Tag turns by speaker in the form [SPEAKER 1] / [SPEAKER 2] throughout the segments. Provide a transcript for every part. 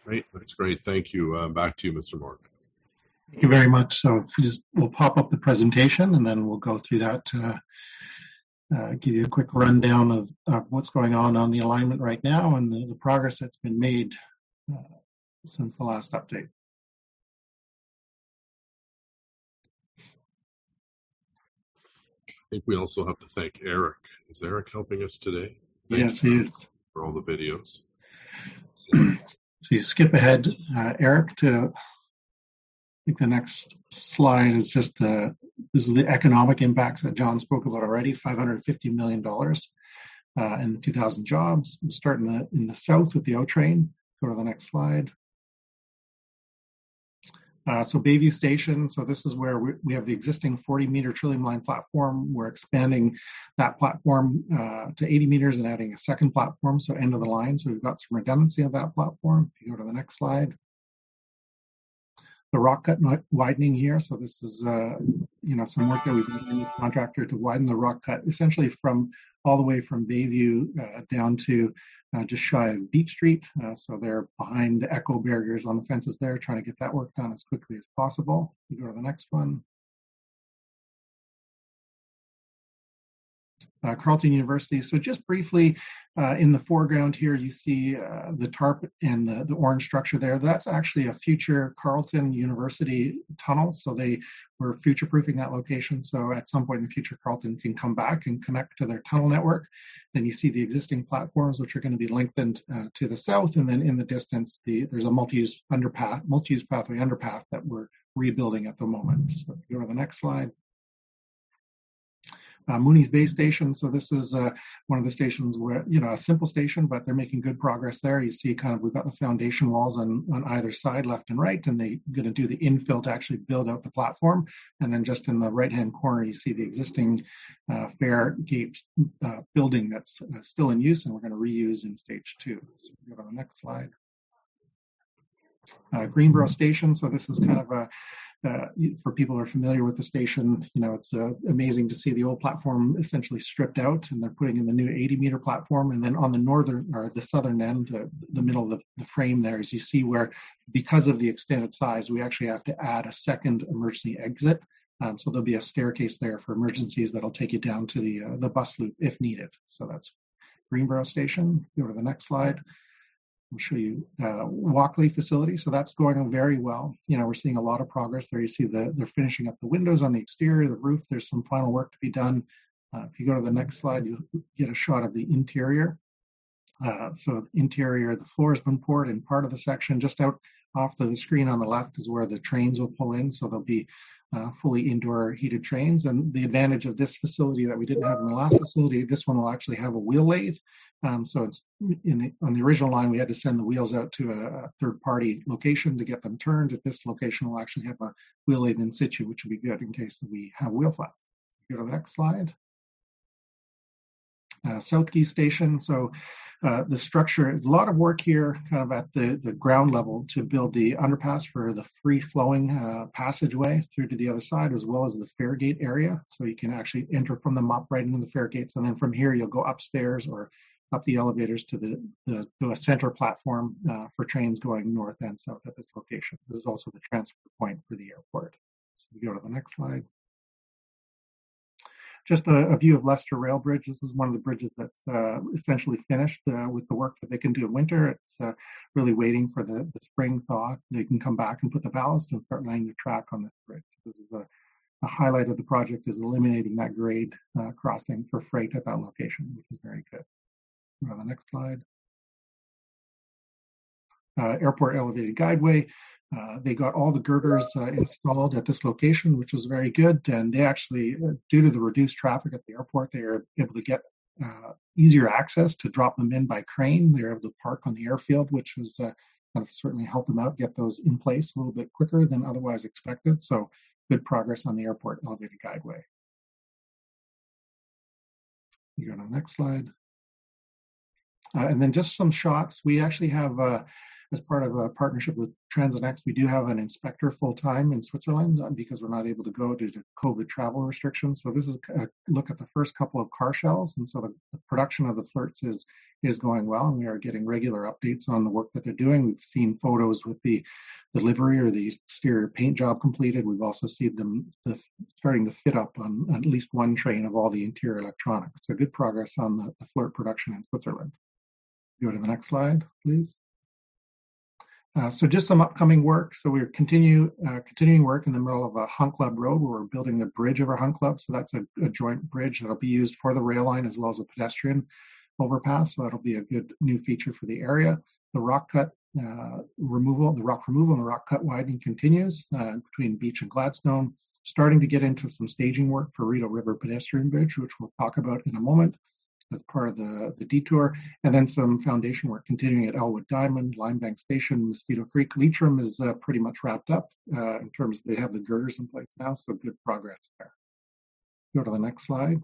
[SPEAKER 1] Great, that's great. Thank you. Back to you, Mr. Morgan.
[SPEAKER 2] Thank you very much. So if we'll pop up the presentation and then we'll go through that to give you a quick rundown of what's going on the alignment right now and the progress that's been made since the last update.
[SPEAKER 1] I think we also have to thank Eric. Is Eric helping us today?
[SPEAKER 2] Yes, he is.
[SPEAKER 1] For all the videos.
[SPEAKER 2] So you skip ahead, Eric, to I think the next slide is just this is the economic impacts that John spoke about already, $550 million and the 2,000 jobs. We'll start in the south with the O train. Go to the next slide. So Bayview Station, so this is where we have the existing 40-meter Trillium Line platform. We're expanding that platform to 80 meters and adding a second platform, so end of the line. So we've got some redundancy of that platform. If you go to the next slide. The rock cut widening here, so this is some work that we've done in the contractor to widen the rock cut, essentially from all the way from Bayview down to just shy of Beach Street. So they're behind echo barriers on the fences there, trying to get that work done as quickly as possible. You go to the next one. Carleton University. So just briefly, in the foreground here, you see the tarp and the orange structure there. That's actually a future Carleton University tunnel. So they were future-proofing that location. So at some point in the future, Carleton can come back and connect to their tunnel network. Then you see the existing platforms, which are going to be lengthened to the south. And then in the distance, there's a multi-use pathway underpath that we're rebuilding at the moment. So if you go to the next slide. Mooney's Bay Station. So this is one of the stations where, a simple station, but they're making good progress there. You see we've got the foundation walls on either side, left and right, and they're going to do the infill to actually build out the platform. And then just in the right-hand corner, you see the existing fare gate building that's still in use, and we're going to reuse in stage 2. So go to the next slide. Greenboro Station. So this is kind of for people who are familiar with the station, it's amazing to see the old platform essentially stripped out, and they're putting in the new 80-meter platform. And then on the northern or the southern end, the middle of the frame there, as you see where, because of the extended size, we actually have to add a second emergency exit. So there'll be a staircase there for emergencies that'll take you down to the bus loop if needed. So that's Greenboro Station. Go to the next slide. I'll show you Walkley facility. So that's going very well. We're seeing a lot of progress there. You see they're finishing up the windows on the exterior, the roof. There's some final work to be done. If you go to the next slide, you'll get a shot of the interior. So interior, the floor has been poured in part of the section. Just out off to the screen on the left is where the trains will pull in. So they'll be fully indoor heated trains. And the advantage of this facility that we didn't have in the last facility, this one will actually have a wheel lathe. So it's on the original line, we had to send the wheels out to a third-party location to get them turned. At this location, we'll actually have a wheel lathe in situ, which will be good in case we have wheel flats. Go to the next slide. Southgate Station. So the structure is a lot of work here, kind of at the ground level, to build the underpass for the free-flowing passageway through to the other side, as well as the fare gate area. So you can actually enter from the MUP right into the fare gates, and then from here you'll go upstairs or up the elevators to a center platform for trains going north and south at this location. This is also the transfer point for the airport. So we go to the next slide. Just a view of Leicester Rail Bridge. This is one of the bridges that's essentially finished with the work that they can do in winter. It's really waiting for the spring thaw. They can come back and put the ballast and start laying the track on this bridge. This is a highlight of the project, is eliminating that grade crossing for freight at that location, which is very good. Go to the next slide. Airport elevated guideway. They got all the girders installed at this location, which was very good. And they actually, due to the reduced traffic at the airport, they are able to get easier access to drop them in by crane. They're able to park on the airfield, which has certainly helped them out, get those in place a little bit quicker than otherwise expected. So good progress on the airport elevated guideway. You go to the next slide. And then just some shots. We actually have as part of a partnership with TransitNext, we do have an inspector full-time in Switzerland because we're not able to go due to COVID travel restrictions. So this is a look at the first couple of car shells. And so the production of the flirts is going well, and we are getting regular updates on the work that they're doing. We've seen photos with the livery or the exterior paint job completed. We've also seen them starting to fit up on at least one train of all the interior electronics. So good progress on the flirt production in Switzerland. Go to the next slide, please. So just some upcoming work. So we're continuing work in the middle of a Hunt Club Road where we're building the bridge of our Hunt Club. So that's a joint bridge that'll be used for the rail line as well as a pedestrian overpass. So that'll be a good new feature for the area. The rock cut removal and the rock cut widening continues between Beach and Gladstone. Starting to get into some staging work for Rideau River Pedestrian Bridge, which we'll talk about in a moment as part of the detour, and then some foundation work continuing at Elwood Diamond, Limebank Station, Mosquito Creek. Leitrim is pretty much wrapped up in terms of they have the girders in place now, so good progress there. Go to the next slide.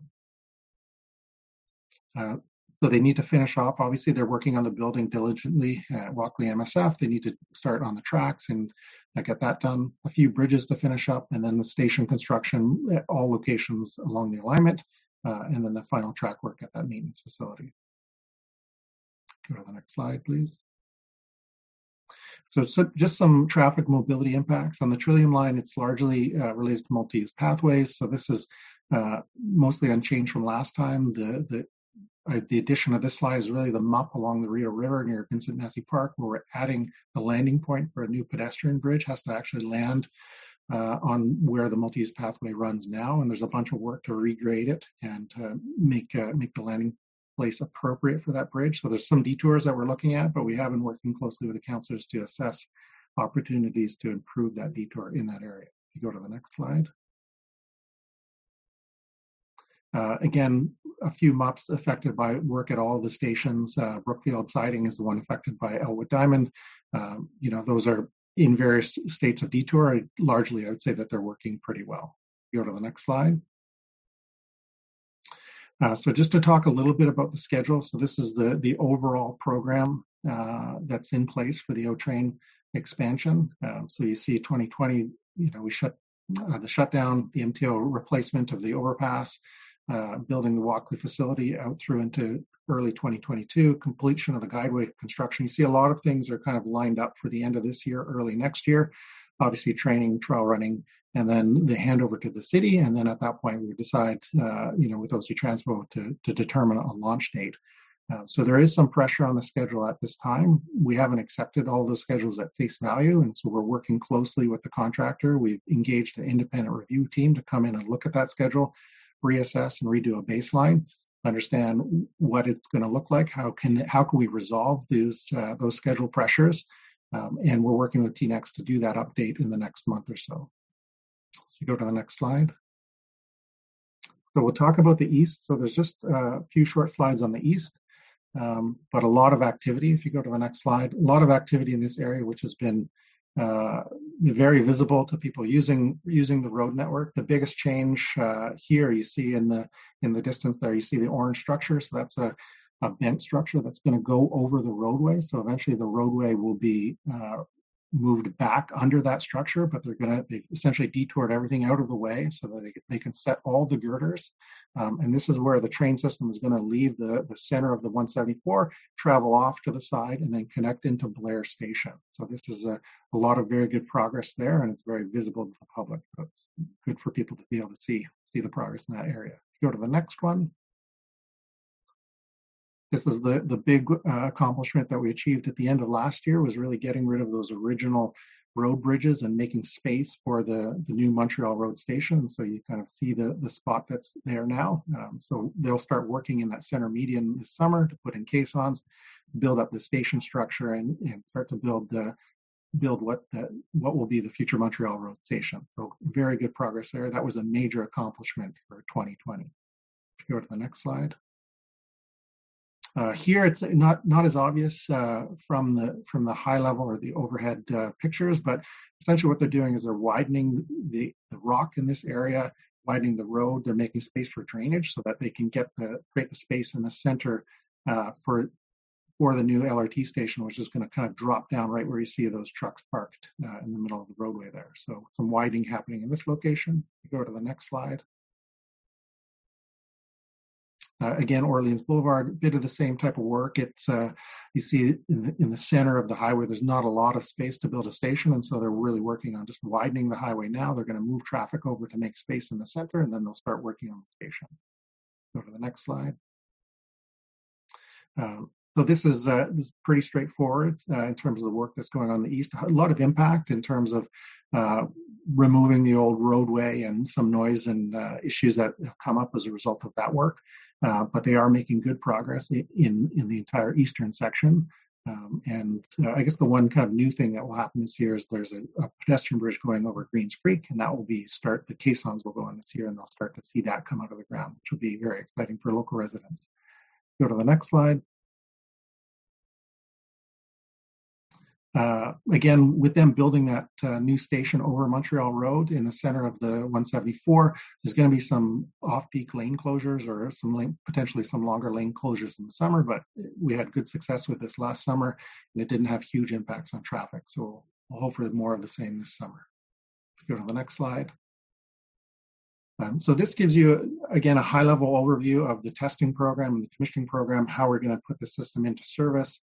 [SPEAKER 2] So they need to finish off. Obviously, they're working on the building diligently at Walkley MSF. They need to start on the tracks and get that done. A few bridges to finish up, and then the station construction at all locations along the alignment. And then the final track work at that maintenance facility. Go to the next slide, please. So just some traffic mobility impacts. On the Trillium line, it's largely related to multi-use pathways. So this is mostly unchanged from last time. The addition of this slide is really the MUP along the Rideau River near Vincent Massey Park, where we're adding the landing point for a new pedestrian bridge. Has to actually land on where the multi-use pathway runs now, and there's a bunch of work to regrade it and make the landing place appropriate for that bridge. So there's some detours that we're looking at, but we have been working closely with the councillors to assess opportunities to improve that detour in that area. If you go to the next slide. Again, a few MUPs affected by work at all the stations. Brookfield Siding is the one affected by Elwood Diamond. Those are in various states of detour. Largely, I would say that they're working pretty well. Go to the next slide. So just to talk a little bit about the schedule. So this is the overall program that's in place for the O-Train expansion. So you see 2020, we shut the shutdown, the MTO replacement of the overpass, building the Walkley facility out through into early 2022, completion of the guideway construction. You see a lot of things are kind of lined up for the end of this year, early next year. Obviously training, trial running, and then the handover to the city. And then at that point, we decide, with OC Transpo to determine a launch date. So there is some pressure on the schedule at this time. We haven't accepted all those schedules at face value. And so we're working closely with the contractor. We've engaged an independent review team to come in and look at that schedule, reassess and redo a baseline, understand what it's going to look like, how can we resolve those schedule pressures, and we're working with TNext to do that update in the next month or so. So you go to the next slide. So we'll talk about the east. So there's just a few short slides on the east, but a lot of activity. If you go to the next slide, a lot of activity in this area, which has been very visible to people using the road network. The biggest change here you see in the distance there, you see the orange structure. So that's a bent structure that's going to go over the roadway. So eventually the roadway will be moved back under that structure, but they've essentially detoured everything out of the way so that they can set all the girders. And this is where the train system is going to leave the center of the 174, travel off to the side, and then connect into Blair Station. So this is a lot of very good progress there, and it's very visible to the public. So it's good for people to be able to see the progress in that area. Go to the next one. This is the big accomplishment that we achieved at the end of last year, was really getting rid of those original road bridges and making space for the new Montreal Road Station. And so you kind of see the spot that's there now. So they'll start working in that center median this summer to put in caissons, build up the station structure, and start to build what will be the future Montreal Road Station. So very good progress there. That was a major accomplishment for 2020. Go to the next slide. Here it's not as obvious from the high level or the overhead pictures, but essentially what they're doing is they're widening the rock in this area, widening the road. They're making space for drainage so that they can create the space in the center for for the new LRT station, which is going to kind of drop down right where you see those trucks parked in the middle of the roadway there. So some widening happening in this location. You go to the next slide. Again, Orleans Boulevard, a bit of the same type of work. It's you see in the center of the highway, there's not a lot of space to build a station, and so they're really working on just widening the highway now. They're going to move traffic over to make space in the center, and then they'll start working on the station. Go to the next slide. So this is pretty straightforward in terms of the work that's going on in the east. A lot of impact in terms of removing the old roadway and some noise and issues that have come up as a result of that work. But they are making good progress in the entire eastern section. I guess the one kind of new thing that will happen this year is there's a pedestrian bridge going over Greens Creek, and that will be the caissons will go on this year, and they'll start to see that come out of the ground, which will be very exciting for local residents. Go to the next slide. Again, with them building that new station over Montreal Road in the center of the 174, there's going to be some off-peak lane closures or potentially some longer lane closures in the summer, but we had good success with this last summer, and it didn't have huge impacts on traffic. So we'll hope for more of the same this summer. Go to the next slide. So this gives you, again, a high-level overview of the testing program and the commissioning program, how we're going to put the system into service.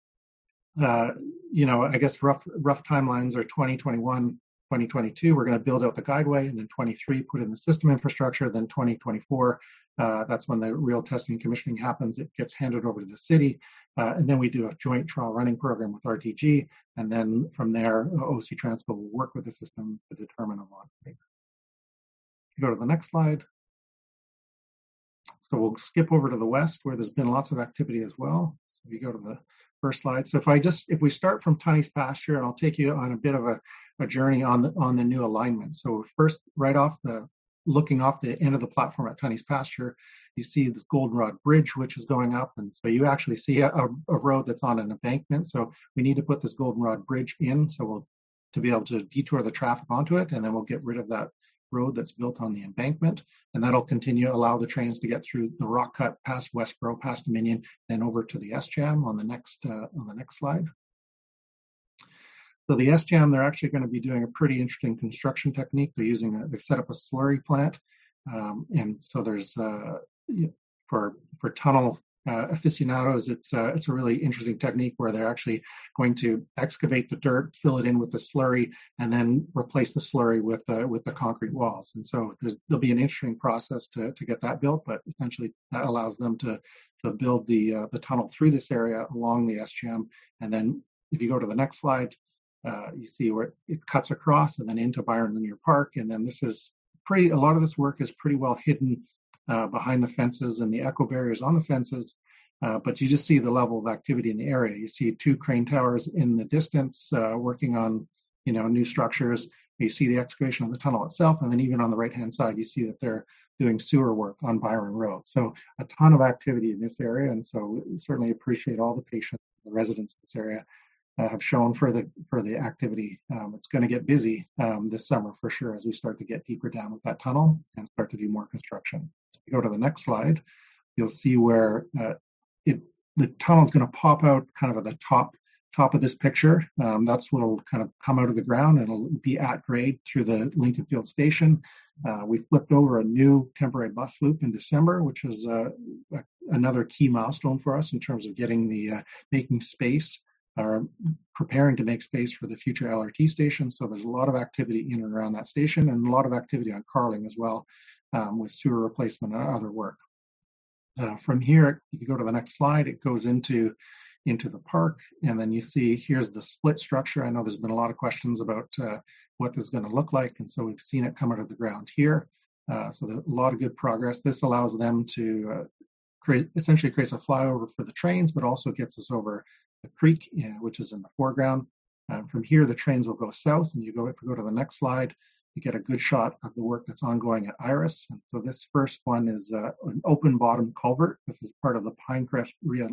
[SPEAKER 2] I guess rough timelines are 2021, 2022. We're going to build out the guideway, and then 23 put in the system infrastructure. Then 2024, that's when the real testing and commissioning happens. It gets handed over to the city, and then we do a joint trial running program with RTG, and then from there, OC Transpo will work with the system to determine a launch date. Go to the next slide. So we'll skip over to the west, where there's been lots of activity as well. So if you go to the first slide. So if we start from Tunney's Pasture, and I'll take you on a bit of a journey on the new alignment. So first, looking off the end of the platform at Tunney's Pasture, you see this Goldenrod Bridge, which is going up, and so you actually see a road that's on an embankment. So we need to put this Goldenrod Bridge in, to be able to detour the traffic onto it, and then we'll get rid of that road that's built on the embankment, and that'll allow the trains to get through the rock cut past Westboro, past Dominion, then over to the SJAM on the next slide. So the SJAM, they're actually going to be doing a pretty interesting construction technique. They set up a slurry plant, and so there's for tunnel aficionados, it's a really interesting technique where they're actually going to excavate the dirt, fill it in with the slurry, and then replace the slurry with the concrete walls. And so there'll be an interesting process to get that built, but essentially that allows them to build the tunnel through this area along the SJAM. And then if you go to the next slide, you see where it cuts across and then into Byron Linear Park. And then a lot of this work is pretty well hidden behind the fences and the echo barriers on the fences, but you just see the level of activity in the area. You see 2 crane towers in the distance working on new structures. You see the excavation of the tunnel itself, and then even on the right-hand side, you see that they're doing sewer work on Byron Road. So a ton of activity in this area, and so we certainly appreciate all the patience the residents in this area have shown for the activity. It's going to get busy this summer for sure as we start to get deeper down with that tunnel and start to do more construction. If you go to the next slide, you'll see where the tunnel is going to pop out kind of at the top of this picture. That's what will kind of come out of the ground, and it'll be at grade through the Lincoln Field Station. We flipped over a new temporary bus loop in December, which is another key milestone for us in terms of getting making space, or preparing to make space for the future LRT station. So there's a lot of activity in and around that station, and a lot of activity on Carling as well, with sewer replacement and other work. From here, if you go to the next slide, it goes into the park, and then you see here's the split structure. I know there's been a lot of questions about what this is going to look like, and so we've seen it come out of the ground here. So there's a lot of good progress. This allows them to essentially creates a flyover for the trains, but also gets us over the creek, which is in the foreground. From here, the trains will go south, and if you go to the next slide, you get a good shot of the work that's ongoing at Iris. And so this first one is an open bottom culvert. This is part of the Pinecrest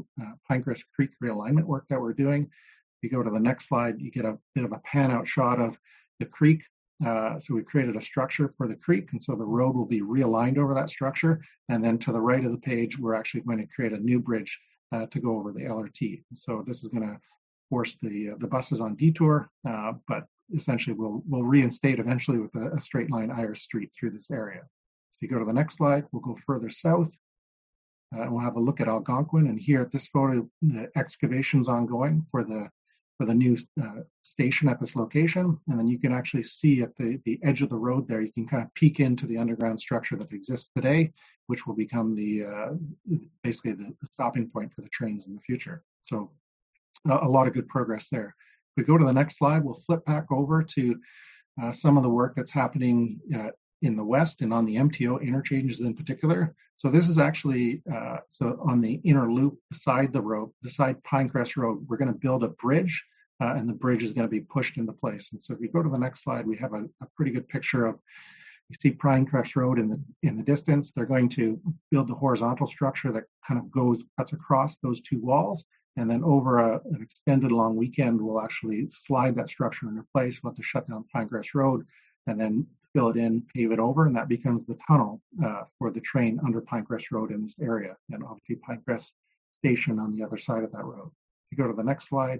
[SPEAKER 2] Creek realignment work that we're doing. If you go to the next slide, you get a bit of a pan out shot of the creek. So we created a structure for the creek, and so the road will be realigned over that structure. And then to the right of the page, we're actually going to create a new bridge to go over the LRT. So this is going to force the buses on detour, but essentially we'll reinstate eventually with a straight line Iris Street through this area. So you go to the next slide, we'll go further south. We'll have a look at Algonquin, and here at this photo, the excavation's ongoing for the new station at this location. And then you can actually see at the edge of the road there, you can kind of peek into the underground structure that exists today, which will become basically the stopping point for the trains in the future. So a lot of good progress there. If we go to the next slide, we'll flip back over to some of the work that's happening in the west and on the MTO interchanges in particular. So this is actually, so on the inner loop beside the road, beside Pinecrest Road, we're going to build a bridge, and the bridge is going to be pushed into place. And so if we go to the next slide, we have a pretty good picture of, you see Pinecrest Road in the distance. They're going to build the horizontal structure that kind of cuts across those two walls. And then over an extended long weekend, we'll actually slide that structure into place. We'll have to shut down Pinecrest Road and then fill it in, pave it over, and that becomes the tunnel for the train under Pinecrest Road in this area. And obviously Pinecrest Station on the other side of that road. If you go to the next slide,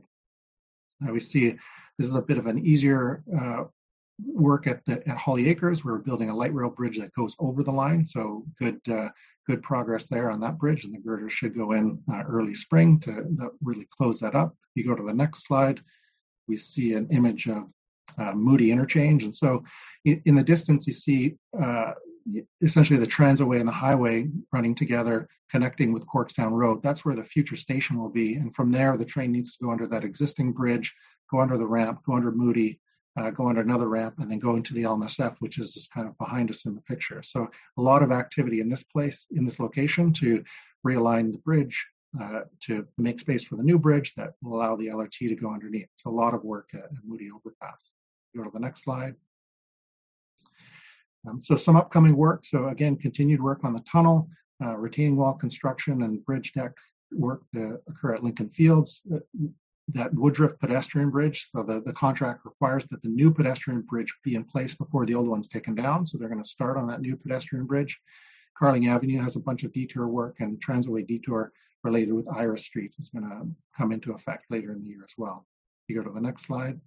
[SPEAKER 2] we see this is a bit of an easier work at Holly Acres. We're building a light rail bridge that goes over the line. So good progress there on that bridge, and the girders should go in early spring to really close that up. If you go to the next slide, we see an image of Moody Interchange. And so in the distance, you see essentially the transitway and the highway running together, connecting with Corkstown Road. That's where the future station will be. And from there, the train needs to go under that existing bridge, go under the ramp, go under Moody, go under another ramp, and then go into the LNSF, which is just kind of behind us in the picture. So a lot of activity in this place, in this location, to realign the bridge, to make space for the new bridge that will allow the LRT to go underneath. It's a lot of work at Moody Overpass. Go to the next slide. So some upcoming work. So again, continued work on the tunnel, retaining wall construction and bridge deck work to occur at Lincoln Fields. That Woodruff pedestrian bridge, so the contract requires that the new pedestrian bridge be in place before the old one's taken down. So they're going to start on that new pedestrian bridge. Carling Avenue has a bunch of detour work, and Transitway detour related with Iris Street is going to come into effect later in the year as well. You go to the next slide.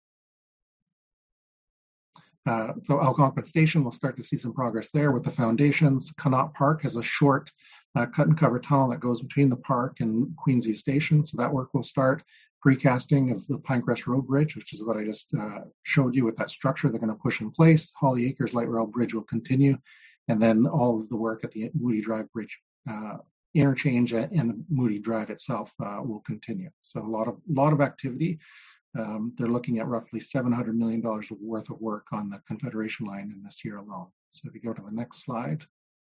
[SPEAKER 2] So Algonquin Station, we'll start to see some progress there with the foundations. Connaught Park has a short cut and cover tunnel that goes between the park and Queensview Station. So that work will start. Precasting of the Pinecrest Road Bridge, which is what I just showed you with that structure they're going to push in place. Holly Acres Light Rail Bridge will continue. And then all of the work at the Moody Drive Bridge interchange and the Moody Drive itself will continue. So a lot of activity. They're looking at roughly $700 million worth of work on the Confederation line in this year alone. So if you go to the next slide.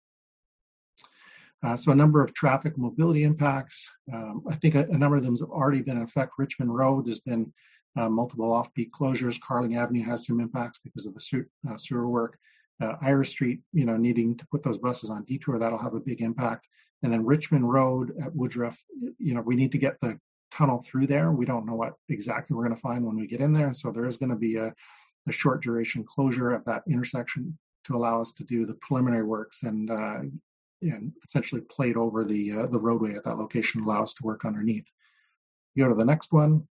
[SPEAKER 2] So a number of traffic mobility impacts. I think a number of them have already been in effect. Richmond Road, there's been multiple off-peak closures. Carling Avenue has some impacts because of the sewer work. Iris Street, needing to put those buses on detour, that'll have a big impact. And then Richmond Road at Woodruff, we need to get the tunnel through there. We don't know what exactly we're going to find when we get in there. And so there is going to be a short duration closure of that intersection to allow us to do the preliminary works and essentially plate over the roadway at that location, allow us to work underneath. You go to the next one.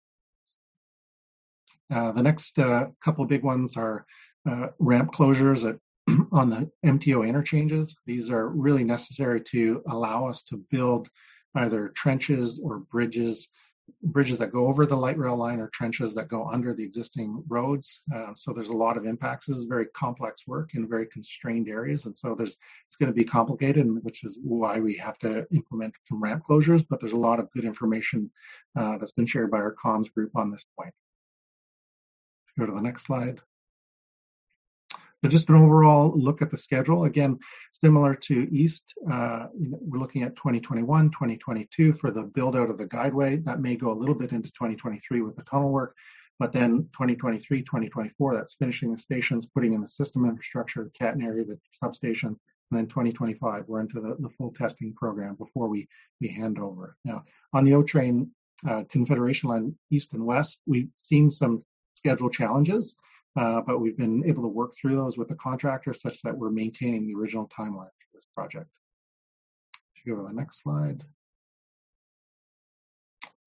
[SPEAKER 2] The next couple of big ones are ramp closures on the MTO interchanges. These are really necessary to allow us to build either trenches or bridges that go over the light rail line, or trenches that go under the existing roads. So there's a lot of impacts. This is very complex work in very constrained areas. And so it's going to be complicated, which is why we have to implement some ramp closures. But there's a lot of good information that's been shared by our comms group on this point. Go to the next slide. So just an overall look at the schedule. Again, similar to East, we're looking at 2021, 2022 for the build out of the guideway. That may go a little bit into 2023 with the tunnel work, but then 2023, 2024, that's finishing the stations, putting in the system infrastructure, the catenary, the substations, and then 2025, we're into the full testing program before we hand over. Now, on the O-Train Confederation line, East and West, we've seen some schedule challenges. But we've been able to work through those with the contractor such that we're maintaining the original timeline for this project. If you go to the next slide.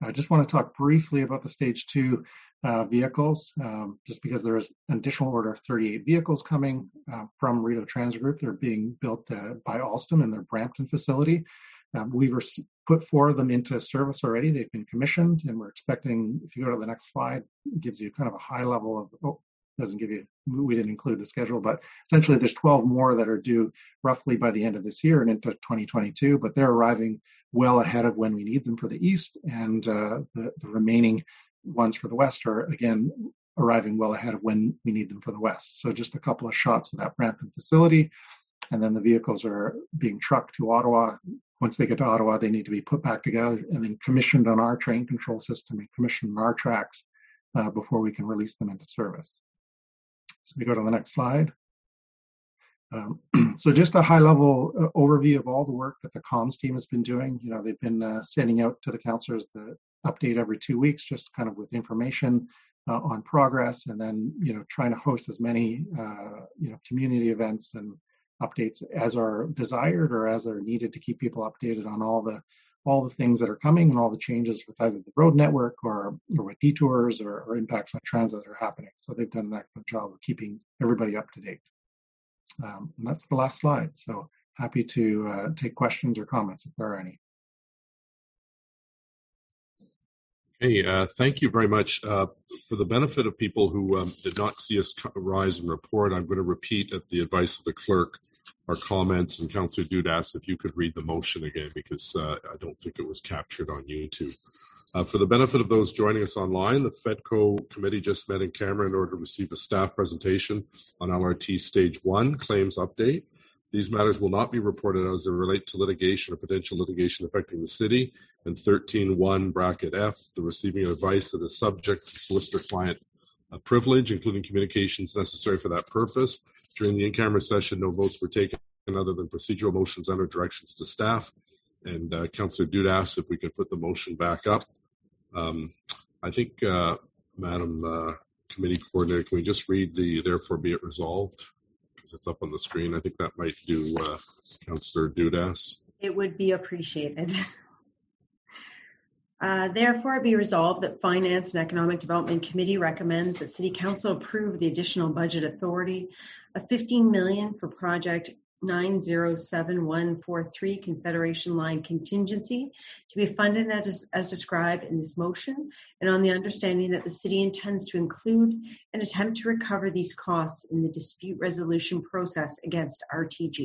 [SPEAKER 2] I just want to talk briefly about the stage 2 vehicles, just because there is an additional order of 38 vehicles coming from Rideau Transit Group. They're being built by Alstom in their Brampton facility. We've put 4 of them into service already. They've been commissioned, and we're expecting, if you go to the next slide, it gives you kind of a high level of, doesn't give you, we didn't include the schedule, but essentially there's 12 more that are due roughly by the end of this year and into 2022, but they're arriving well ahead of when we need them for the east, and the remaining ones for the west are, again, arriving well ahead of when we need them for the west. So just a couple of shots of that Brampton facility, and then the vehicles are being trucked to Ottawa. Once they get to Ottawa, they need to be put back together and then commissioned on our train control system and commissioned on our tracks before we can release them into service. So we go to the next slide. So just a high-level overview of all the work that the comms team has been doing. You know, they've been sending out to the councillors the update every 2 weeks, just kind of with information on progress, and then, you know, trying to host as many, community events and updates as are desired or as are needed to keep people updated on all the things that are coming and all the changes with either the road network or with detours or impacts on transit that are happening. So they've done an excellent job of keeping everybody up to date. And that's the last slide. So happy to take questions or comments if there are any.
[SPEAKER 1] Hey, thank you very much. For the benefit of people who did not see us rise and report, I'm going to repeat at the advice of the clerk our comments, and Councillor Dudas, if you could read the motion again, because I don't think it was captured on YouTube. For the benefit of those joining us online, the FEDCO committee just met in camera in order to receive a staff presentation on LRT Stage 1 claims update. These matters will not be reported as they relate to litigation or potential litigation affecting the city. And 13.1 bracket F, the receiving of advice that is subject to solicitor-client privilege, including communications necessary for that purpose. During the in-camera session, no votes were taken other than procedural motions under directions to staff. And Councillor Dudas, if we could put the motion back up. I think, Madam Committee Coordinator, can we just read the therefore be it resolved? Because it's up on the screen. I think that might do Councillor Dudas.
[SPEAKER 3] It would be appreciated. Therefore, be resolved that Finance and Economic Development Committee recommends that City Council approve the additional budget authority of $15 million for Project 907143 Confederation Line Contingency to be funded as described in this motion, and on the understanding that the City intends to include and attempt to recover these costs in the dispute resolution process against RTG.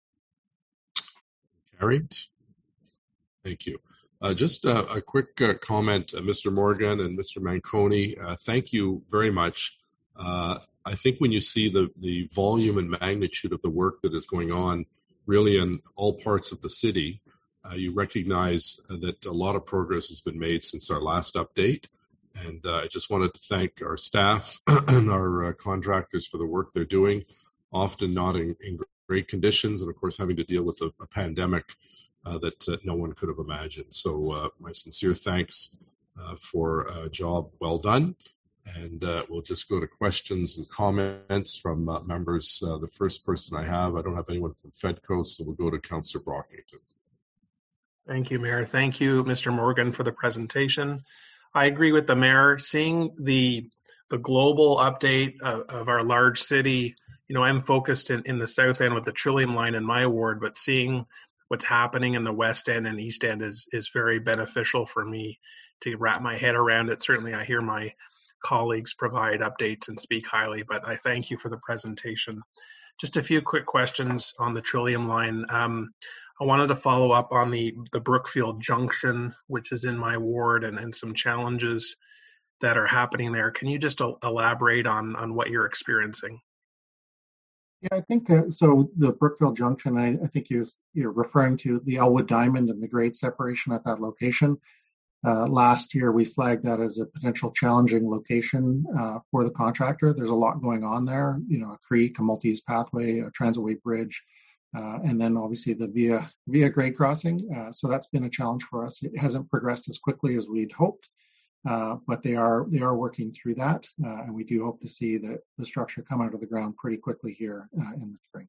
[SPEAKER 1] Carried. Thank you. Just a quick comment, Mr. Morgan and Mr. Manconi, thank you very much. I think when you see the volume and magnitude of the work that is going on really in all parts of the city, you recognize that a lot of progress has been made since our last update. And I just wanted to thank our staff and our contractors for the work they're doing, often not in great conditions, and of course having to deal with a pandemic that no one could have imagined. So my sincere thanks for a job well done. And we'll just go to questions and comments from members. The first person I don't have anyone from FEDCO, so we'll go to Councillor Brockington.
[SPEAKER 4] Thank you, Mayor. Thank you, Mr. Morgan, for the presentation. I agree with the Mayor. Seeing the global update of our large city, you know, I'm focused in the South End with the Trillium Line in my ward, but seeing what's happening in the West End and East End is very beneficial for me to wrap my head around it. Certainly, I hear my colleagues provide updates and speak highly, but I thank you for the presentation. Just a few quick questions on the Trillium Line. I wanted to follow up on the Brookfield Junction, which is in my ward, and some challenges that are happening there. Can you just elaborate on what you're experiencing?
[SPEAKER 2] Yeah, I think so. The Brookfield Junction, I think you're referring to the Elwood Diamond and the grade separation at that location. Last year, we flagged that as a potential challenging location for the contractor. There's a lot going on there, you know, a creek, a multi-use pathway, a transitway bridge, and then obviously the via grade crossing. So that's been a challenge for us. It hasn't progressed as quickly as we'd hoped, but they are working through that, and we do hope to see the structure come out of the ground pretty quickly here in the spring.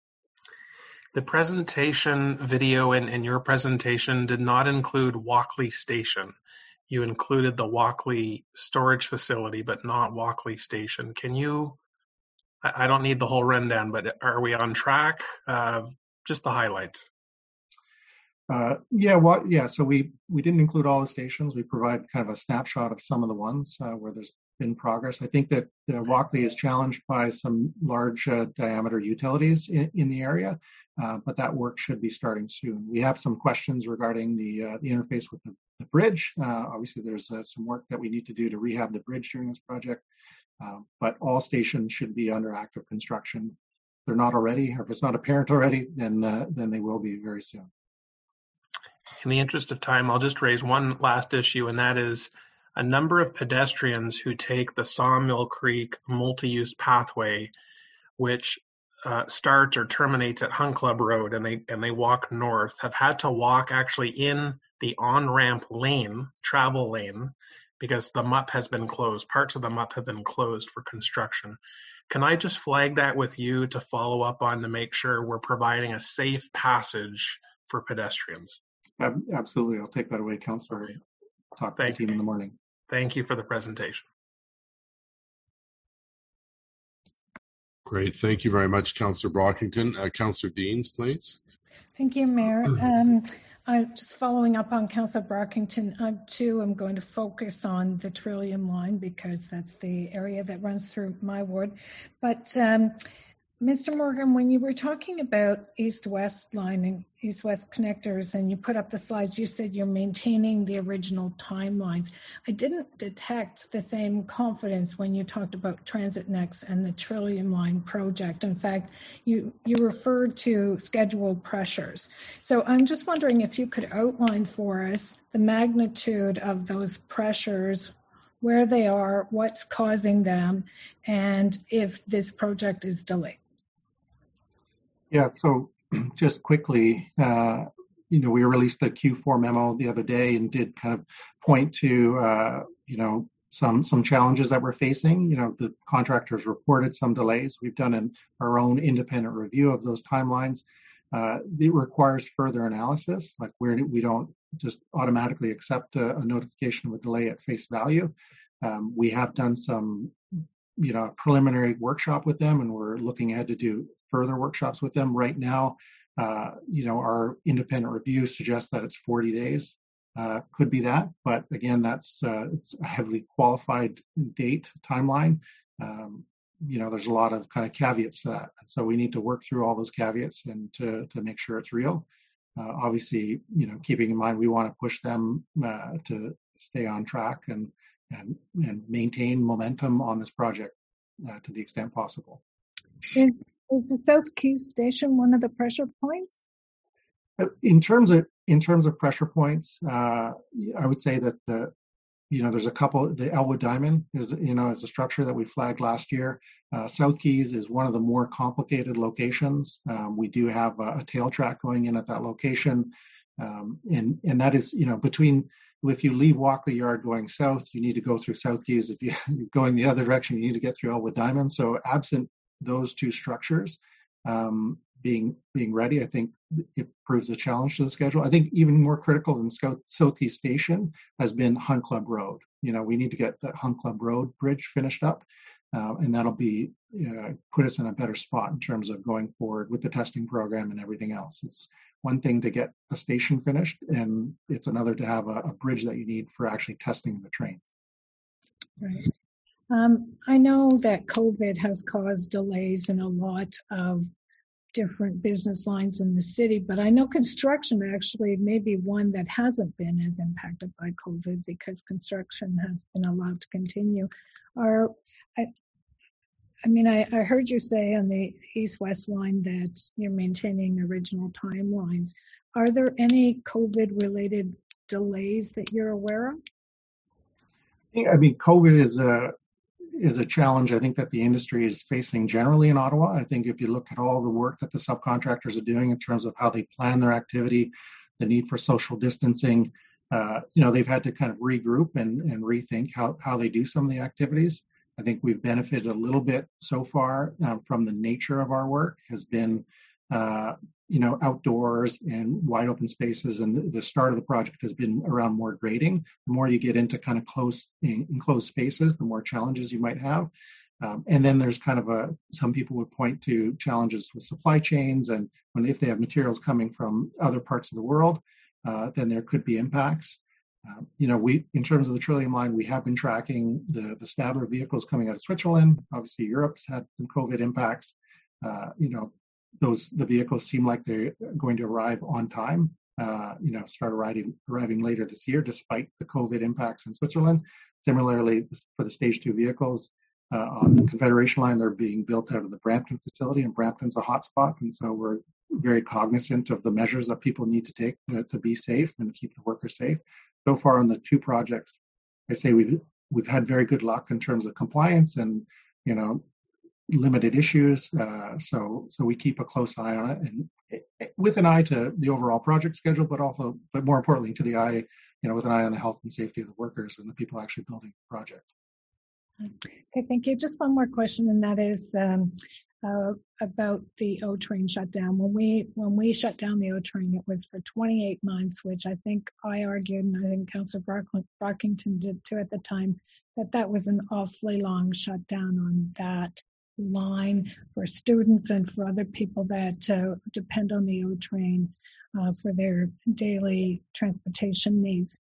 [SPEAKER 4] The presentation video in your presentation did not include Walkley Station. you included the Walkley storage facility, but not Walkley Station. Can you, I don't need the whole rundown, but are we on track? Just the highlights.
[SPEAKER 2] So we didn't include all the stations. We provide kind of a snapshot of some of the ones where there's been progress. I think that Walkley is challenged by some large diameter utilities in the area, but that work should be starting soon. We have some questions regarding the interface with the bridge. Obviously, there's some work that we need to do to rehab the bridge during this project, but all stations should be under active construction. If they're not already, or if it's not apparent already, then they will be very soon.
[SPEAKER 4] In the interest of time, I'll just raise one last issue, and that is a number of pedestrians who take the Sawmill Creek multi-use pathway, which starts or terminates at Hunt Club Road, and they walk north, have had to walk actually in the on-ramp lane, travel lane, because the MUP has been closed. Parts of the MUP have been closed for construction. Can I just flag that with you to follow up on to make sure we're providing a safe passage for pedestrians?
[SPEAKER 2] Absolutely. I'll take that away, Councillor. Talk to the team in the morning.
[SPEAKER 4] Thank you for the presentation.
[SPEAKER 1] Great. Thank you very much, Councillor Brockington. Councillor Deans, please.
[SPEAKER 5] Thank you, Mayor. Just following up on Councillor Brockington, I'm going to focus on the Trillium line because that's the area that runs through my ward. But Mr. Morgan, when you were talking about east-west line and east-west connectors and you put up the slides, you said you're maintaining the original timelines. I didn't detect the same confidence when you talked about TransitNext and the Trillium line project. In fact, you referred to scheduled pressures. So I'm just wondering if you could outline for us the magnitude of those pressures, where they are, what's causing them, and if this project is delayed.
[SPEAKER 2] Yeah, so just quickly, we released the Q4 memo the other day and did kind of point to, some challenges that we're facing. The contractors reported some delays. We've done our own independent review of those timelines. It requires further analysis, like where we don't just automatically accept a notification of a delay at face value. We have done some, preliminary workshop with them, and we're looking ahead to do further workshops with them. Right now, our independent review suggests that it's 40 days. Could be that, but again, it's a heavily qualified date timeline. There's a lot of kind of caveats to that, and so we need to work through all those caveats and to make sure it's real. Obviously, keeping in mind we want to push them to stay on track and maintain momentum on this project to the extent possible.
[SPEAKER 5] Is the South Keys station one of the pressure points?
[SPEAKER 2] In terms of pressure points, I would say that there's a couple. The Elwood Diamond is a structure that we flagged last year. South Keys is one of the more complicated locations. We do have a tail track going in at that location, and that is between. If you leave Walkley Yard going south, you need to go through South Keys. If you're going the other direction, you need to get through Elwood Diamond. So absent those two structures being ready, I think it proves a challenge to the schedule. I think even more critical than South Keys Station has been Hunt Club Road. We need to get the Hunt Club Road bridge finished up, and that'll be put us in a better spot in terms of going forward with the testing program and everything else. It's one thing to get a station finished, and it's another to have a bridge that you need for actually testing the trains.
[SPEAKER 5] Right. I know that COVID has caused delays in a lot of different business lines in the city, but I know construction actually may be one that hasn't been as impacted by COVID because construction has been allowed to continue. I heard you say on the east-west line that you're maintaining original timelines. Are there any COVID-related delays that you're aware of?
[SPEAKER 2] COVID is a challenge I think that the industry is facing generally in Ottawa. I think if you look at all the work that the subcontractors are doing in terms of how they plan their activity, the need for social distancing, they've had to kind of regroup and rethink how they do some of the activities. I think we've benefited a little bit so far from the nature of our work has been outdoors and wide open spaces, and the start of the project has been around more grading. The more you get into kind of enclosed spaces, the more challenges you might have. And then there's kind of some people would point to challenges with supply chains, and if they have materials coming from other parts of the world, then there could be impacts. In terms of the Trillium line, we have been tracking the Stadler vehicles coming out of Switzerland. Obviously, Europe's had some COVID impacts. The vehicles seem like they're going to arrive on time. Start arriving later this year, despite the COVID impacts in Switzerland. Similarly, for the Stage 2 vehicles on the Confederation line, they're being built out of the Brampton facility, and Brampton's a hotspot, and so we're very cognizant of the measures that people need to take to be safe and keep the workers safe. So far on the two projects, I say we've had very good luck in terms of compliance and limited issues. So we keep a close eye on it, and with an eye to the overall project schedule, but more importantly to the eye, with an eye on the health and safety of the workers and the people actually building the project.
[SPEAKER 5] Okay, thank you. Just one more question, and that is about the O train shutdown. When we shut down the O train, it was for 28 months, which I think I argued, and I think Councillor Brockington did too at the time, that was an awfully long shutdown on that line for students and for other people that depend on the O train for their daily transportation needs.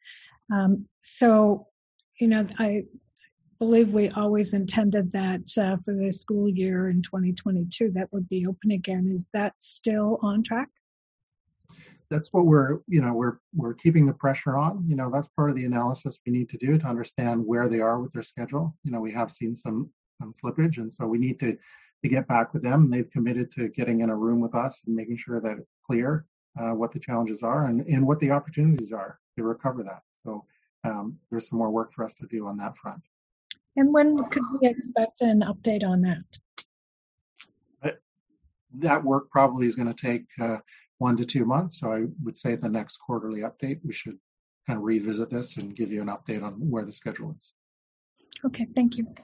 [SPEAKER 5] I believe we always intended that for the school year in 2022 that would be open again. Is that still on track?
[SPEAKER 2] That's what we're keeping the pressure on. That's part of the analysis we need to do to understand where they are with their schedule. We have seen some slippage, and so we need to get back with them. They've committed to getting in a room with us and making sure that it's clear what the challenges are and what the opportunities are to recover that. So there's some more work for us to do on that front.
[SPEAKER 5] And when could we expect an update on that?
[SPEAKER 2] That work probably is going to take 1 to 2 months. So I would say the next quarterly update, we should kind of revisit this and give you an update on where the schedule is.
[SPEAKER 5] Okay, thank you.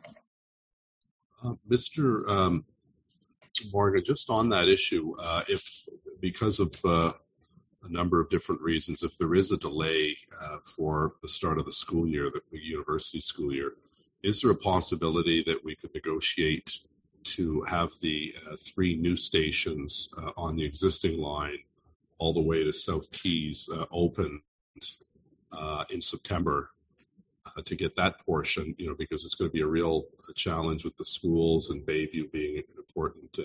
[SPEAKER 1] Mr. Morgan, just on that issue, if because of a number of different reasons, if there is a delay for the start of the school year, the university school year, is there a possibility that we could negotiate to have the 3 new stations on the existing line all the way to South Keys opened in September to get that portion, because it's going to be a real challenge with the schools and Bayview being an important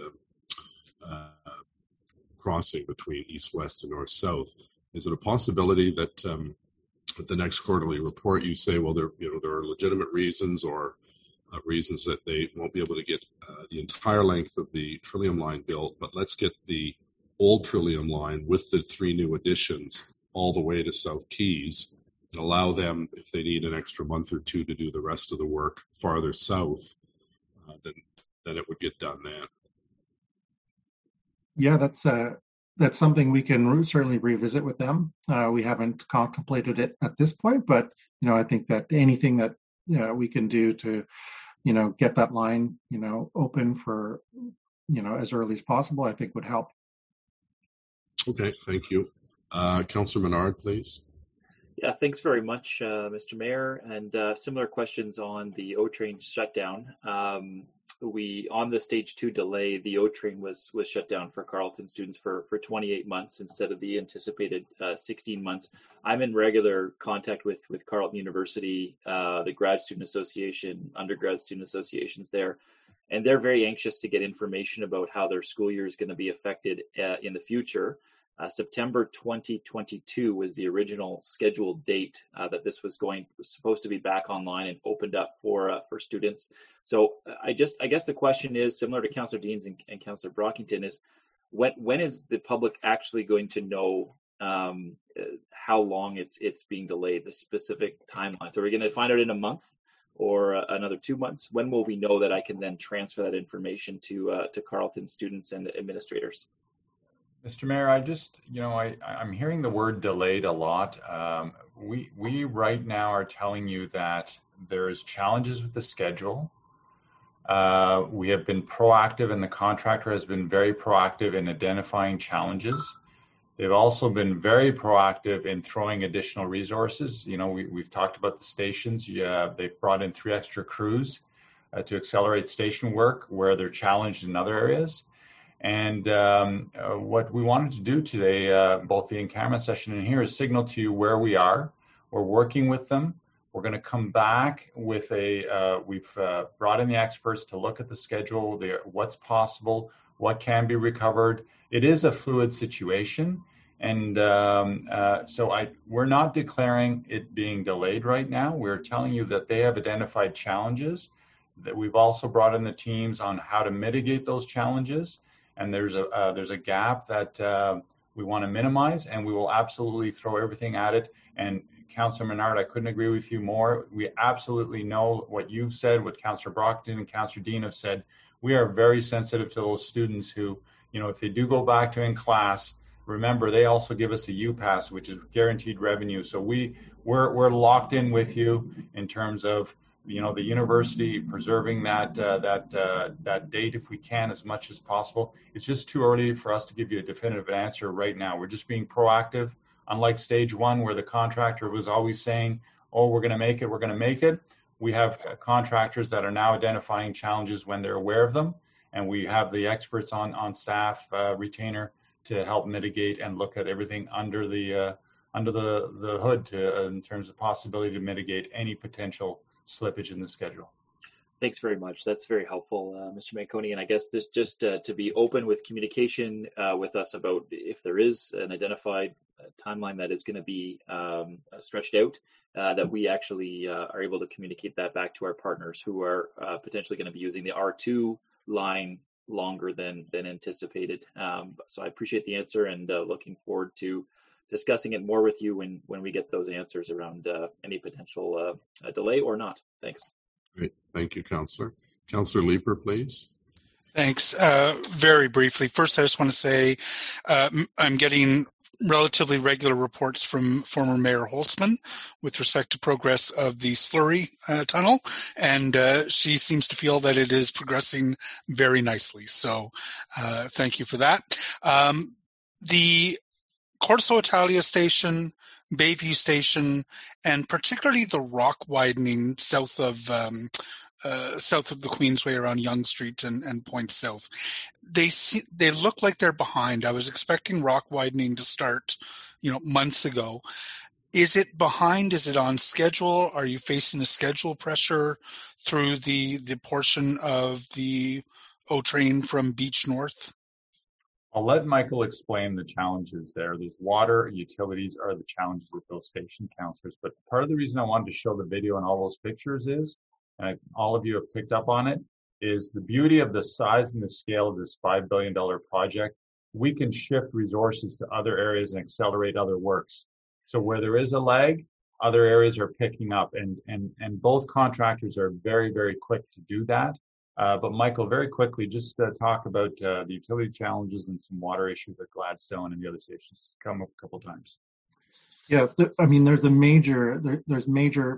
[SPEAKER 1] crossing between east-west and north-south. Is it a possibility that at the next quarterly report you say, well, there are legitimate reasons or reasons that they won't be able to get the entire length of the Trillium line built, but let's get the old Trillium line with the 3 new additions all the way to South Keys and allow them, if they need an extra month or 2 to do the rest of the work farther south, then it would get done then.
[SPEAKER 2] Yeah, that's something we can certainly revisit with them. We haven't contemplated it at this point, but I think that anything that we can do to get that line open for as early as possible, I think would help.
[SPEAKER 1] Okay, thank you. Councillor Menard, please.
[SPEAKER 6] Yeah, thanks very much, Mr. Mayor. And similar questions on the O train shutdown. On the Stage 2 delay, the O train was shut down for Carleton students for 28 months instead of the anticipated 16 months. I'm in regular contact with Carleton University, the Grad Student Association, undergrad student associations there, and they're very anxious to get information about how their school year is going to be affected in the future. September 2022 was the original scheduled date that this was supposed to be back online and opened up for students. So I guess the question is similar to Councillor Deans and Councillor Brockington is when is the public actually going to know how long it's being delayed, the specific timeline? So are we going to find out in a month or another 2 months? When will we know that I can then transfer that information to Carleton students and administrators?
[SPEAKER 7] Mr. Mayor, I'm hearing the word delayed a lot. We right now are telling you that there's challenges with the schedule. We have been proactive, and the contractor has been very proactive in identifying challenges. They've also been very proactive in throwing additional resources. You know, we've talked about the stations. They've brought in 3 extra crews to accelerate station work where they're challenged in other areas. And what we wanted to do today, both the in-camera session and here, is signal to you where we are. We're working with them. We're going to come back with we've brought in the experts to look at the schedule, what's possible, what can be recovered. It is a fluid situation. And we're not declaring it being delayed right now. We're telling you that they have identified challenges, that we've also brought in the teams on how to mitigate those challenges. And there's a gap that we want to minimize, and we will absolutely throw everything at it. And Councillor Menard, I couldn't agree with you more. We absolutely know what you've said, what Councillor Brockton and Councillor Dean have said. We are very sensitive to those students who, you know, if they do go back to in class, remember they also give us a UPass, which is guaranteed revenue. So we're locked in with you in terms of, you know, the university preserving that date if we can as much as possible. It's just too early for us to give you a definitive answer right now. We're just being proactive. Unlike stage 1, where the contractor was always saying, oh, we're going to make it. We have contractors that are now identifying challenges when they're aware of them. And we have the experts on staff retainer to help mitigate and look at everything under the hood in terms of possibility to mitigate any potential slippage in the schedule.
[SPEAKER 6] Thanks very much. That's very helpful, Mr. Manconi. And I guess this just to be open with communication with us about if there is an identified timeline that is going to be stretched out, that we actually are able to communicate that back to our partners who are potentially going to be using the R2 line longer than anticipated. So I appreciate the answer, and looking forward to discussing it more with you when we get those answers around any potential delay or not. Thanks.
[SPEAKER 1] Great. Thank you, Councillor. Councillor Leeper, please.
[SPEAKER 8] Thanks. Very briefly, first I just want to say I'm getting relatively regular reports from former Mayor Holtzman with respect to progress of the slurry tunnel, and she seems to feel that it is progressing very nicely. So thank you for that. The Corso Italia station, Bayview station, and particularly the rock widening south of the Queensway around Yonge Street and Point South, they look like they're behind. I was expecting rock widening to start, months ago. Is it behind? Is it on schedule? Are you facing a schedule pressure through the portion of the O-Train from Beach North?
[SPEAKER 7] I'll let Michael explain the challenges there. There's water, utilities are the challenges with those station councillors. But part of the reason I wanted to show the video and all those pictures is, and all of you have picked up on it, is the beauty of the size and the scale of this $5 billion project. We can shift resources to other areas and accelerate other works. So where there is a lag, other areas are picking up, and both contractors are very, very quick to do that. But Michael, very quickly, just talk about the utility challenges and some water issues at Gladstone and the other stations. Come up a couple times.
[SPEAKER 2] Yeah, there's major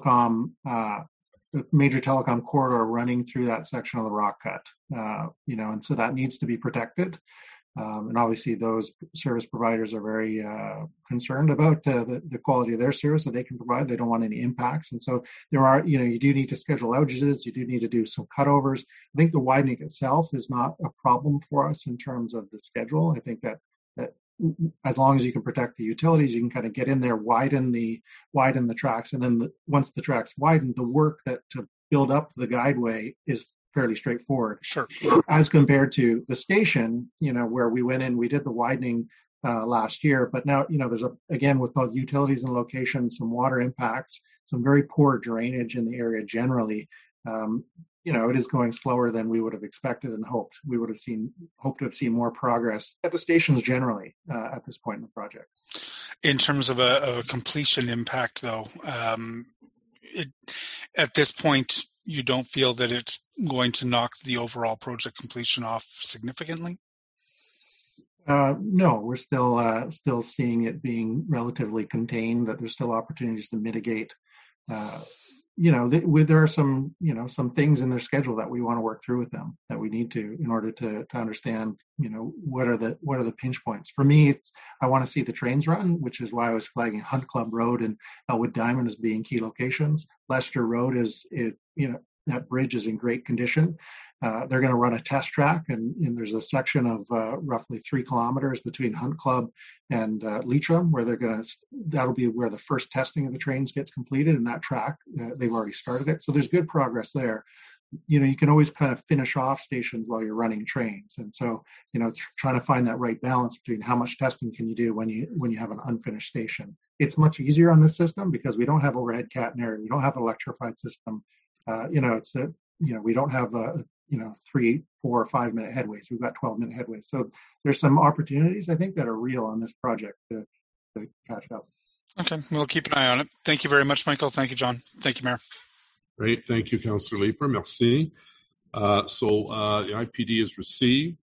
[SPEAKER 2] telecom corridor running through that section of the rock cut, and so that needs to be protected. And obviously those service providers are very concerned about the quality of their service that they can provide. They don't want any impacts. And so there are, you do need to schedule outages. You do need to do some cutovers. I think the widening itself is not a problem for us in terms of the schedule. I think that as long as you can protect the utilities, you can kind of get in there, widen the tracks. And then once the tracks widen, the work to build up the guideway is fairly straightforward.
[SPEAKER 8] Sure.
[SPEAKER 2] As compared to the station, where we went in, we did the widening last year, but now, there's again, with both utilities and locations, some water impacts, some very poor drainage in the area generally. It is going slower than we would have expected and hoped. We would have hoped to have seen more progress at the stations generally at this point in the project.
[SPEAKER 8] In terms of a completion impact, though, at this point, you don't feel that it's going to knock the overall project completion off significantly?
[SPEAKER 2] No, we're still seeing it being relatively contained, that there's still opportunities to mitigate there are some, some things in their schedule that we want to work through with them, that we need to, in order to understand, what are the pinch points. For me, I want to see the trains run, which is why I was flagging Hunt Club Road and Elwood Diamond as being key locations. Leicester Road is that bridge is in great condition. They're going to run a test track, and there's a section of roughly 3 kilometers between Hunt Club and Leitrim, where that'll be where the first testing of the trains gets completed. And that track, they've already started it, so there's good progress there. You can always kind of finish off stations while you're running trains, and so trying to find that right balance between how much testing can you do when you have an unfinished station. It's much easier on this system because we don't have overhead catenary, we don't have an electrified system. We don't have 3, 4, or 5 minute headways. We've got 12-minute headways. So there's some opportunities, I think, that are real on this project to catch up.
[SPEAKER 8] Okay, we'll keep an eye on it. Thank you very much, Michael. Thank you, John. Thank you, Mayor.
[SPEAKER 1] Great. Thank you, Councillor Leeper. Merci. So the IPD is received.